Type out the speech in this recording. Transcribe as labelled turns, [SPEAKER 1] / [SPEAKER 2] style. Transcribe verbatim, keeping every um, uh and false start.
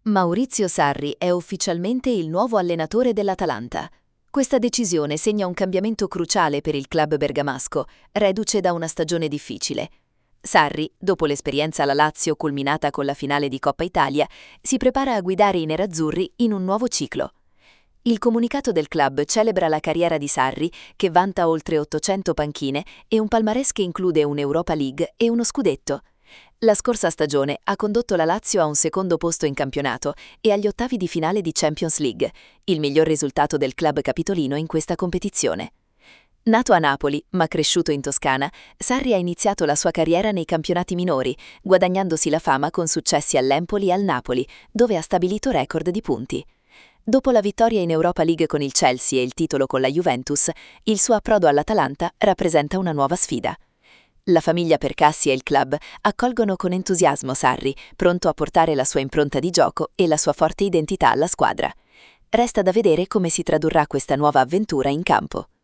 [SPEAKER 1] Maurizio Sarri è ufficialmente il nuovo allenatore dell'Atalanta. Questa decisione segna un cambiamento cruciale per il club bergamasco, reduce da una stagione difficile. Sarri, dopo l'esperienza alla Lazio culminata con la finale di Coppa Italia, si prepara a guidare i nerazzurri in un nuovo ciclo. Il comunicato del club celebra la carriera di Sarri, che vanta oltre ottocento panchine e un palmarès che include un'Europa League e uno scudetto. La scorsa stagione ha condotto la Lazio a un secondo posto in campionato e agli ottavi di finale di Champions League, il miglior risultato del club capitolino in questa competizione. Nato a Napoli, ma cresciuto in Toscana, Sarri ha iniziato la sua carriera nei campionati minori, guadagnandosi la fama con successi all'Empoli e al Napoli, dove ha stabilito record di punti. Dopo la vittoria in Europa League con il Chelsea e il titolo con la Juventus, il suo approdo all'Atalanta rappresenta una nuova sfida. La famiglia Percassi e il club accolgono con entusiasmo Sarri, pronto a portare la sua impronta di gioco e la sua forte identità alla squadra. Resta da vedere come si tradurrà questa nuova avventura in campo.